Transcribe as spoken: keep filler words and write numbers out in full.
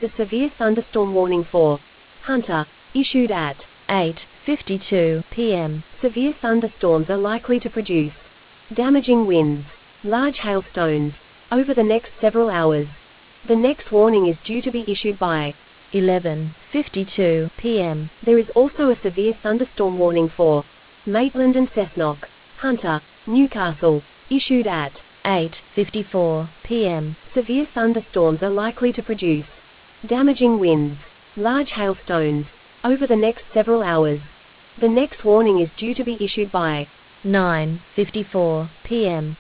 a severe thunderstorm warning for Hunter, issued at eight fifty-two p m Severe thunderstorms are likely to produce damaging winds, large hailstones, over the next several hours. The next warning is due to be issued by eleven fifty-two p m There is also a severe thunderstorm warning for Maitland and Cessnock, Hunter, Newcastle, issued at eight fifty-four p m Severe thunderstorms are likely to produce damaging winds, large hailstones, over the next several hours. The next warning is due to be issued by nine fifty-four p m